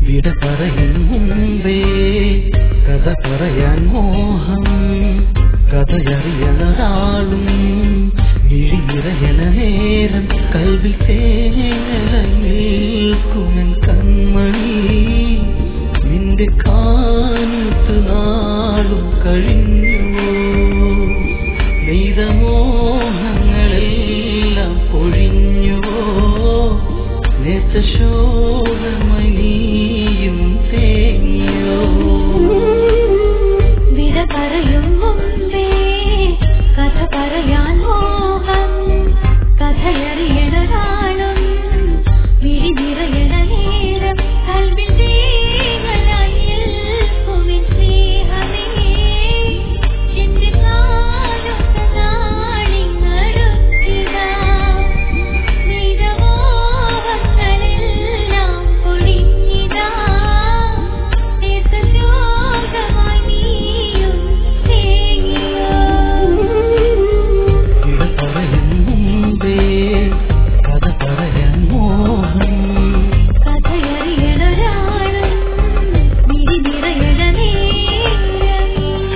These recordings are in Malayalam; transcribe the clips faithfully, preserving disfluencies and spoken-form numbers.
വിട പറയും മുമ്പേ കഥ പറയാൻ മോഹം കഥയറിയണൊരാളും വിഴിനിറയണ നേരം കൽവിൽ തേങ്ങലേൽക്കുമെൻ കൺമണി നിന്റെ കാനത്ത് നാളും കഴിഞ്ഞുവോ നെയ്ത മോഹങ്ങളെല്ലാം പൊഴിഞ്ഞുവോ നേത്ത ശോകമായി നീയും തേങ്ങിയോ വിട പറയും മുമ്പേ കഥ പറയാൻ മോഹം കഥയറിയണൊരാളും വിഴി നിറയണ നേരം കൽവിൽ തേങ്ങലായി നിൽക്കുമെൻ സ്നേഹമേ എന്റെ കാലത്തെ നാളിങ്ങടുത്തിതാ നെയ്ത മോഹങ്ങളെല്ലാം പൊഴിഞ്ഞിതാ നേത്ത ശോകമായി നീയും തേങ്ങിയോ വിട പറയും മുമ്പേ കഥ പറയാൻ മോഹം കഥയറിയണൊരാളും വിഴി നിറയണ നേരം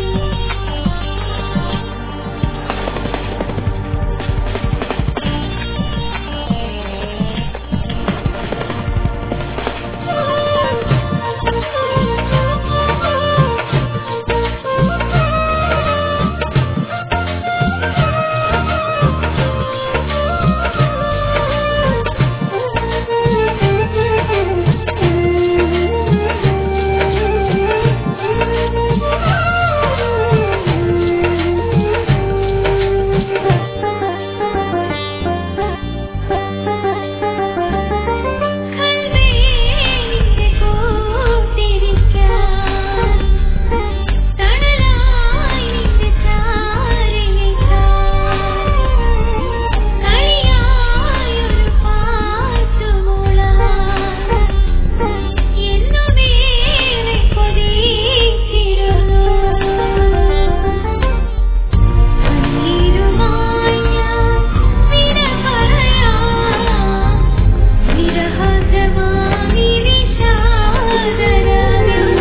കൽവേലിന്റെ കൂട്ടിരിക്കാൻ തണലായി നിന്റെ ചാരിനിൽക്കാൻ കളിയായൊരു പാട്ടുമൂളാൻ എന്നുമേറെ കൊതിച്ചിരുന്നു കണ്ണീരുമായി ഞാൻ വിട പറയാം വിരഹജമാനി വിഷാദരാഗം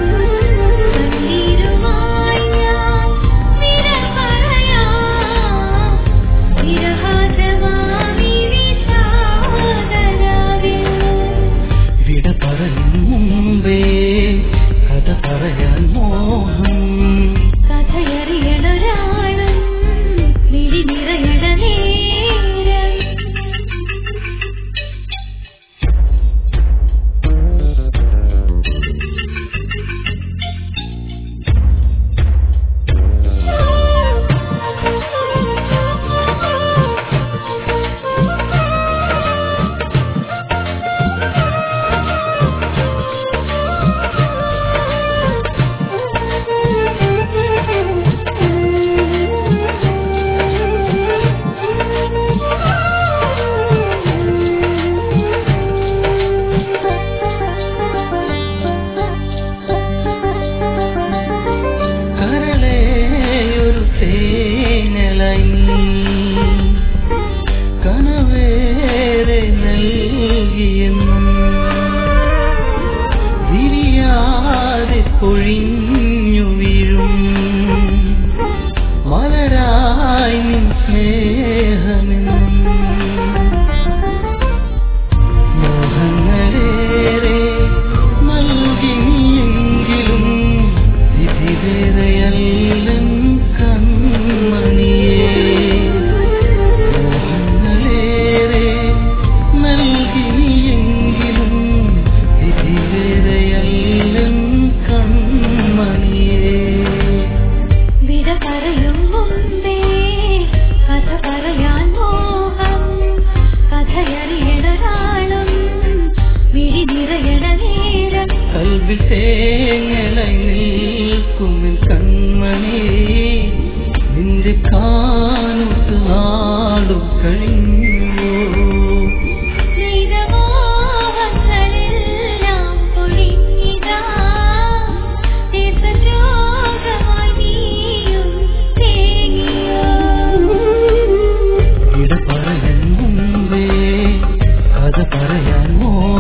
കണ്ണീരുമായി ഞാൻ വിട പറയാം വിരഹജമാനി വിഷാദരാഗം വിട പറയും മുമ്പേ കഥ പറയാൻ മോഹം കഥയറിയണൊരാളും വിഴി നിറയണ നേരം കരളേയൊരു തേനലായി കനവേറെ നൽകിയെന്നും വിരിയാതെ പൊഴിഞ്ഞു വീഴും മലരായി നിൻ സ്നേഹമെന്നും മോഹങ്ങളേറെ നൽകിയെങ്കിലും വിധി വേറെയല്ലൻ കൺമണിയേ മോഹങ്ങളേറെ നൽകിയെങ്കിലും വിധി വേറെയല്ലൻ കൺമണിയേ വിട പറയും മുമ്പേ കഥ പറയാൻ മോഹം കഥയറിയണൊരാളും വിഴി നിറയണ നേരം കൽവിൽ തേങ്ങലായി നിൽക്കുമെൻ കൺമണി നിന്റെ കാനത്ത് നാളും കഴിഞ്ഞുവോ നെയ്ത മോഹങ്ങളെല്ലാം പൊഴിഞ്ഞിതാ നേത്ത ശോകമായി നീയും തേങ്ങിയോ വിട പറയാൻ മുമ്പേ കഥ പറയാൻ മോഹം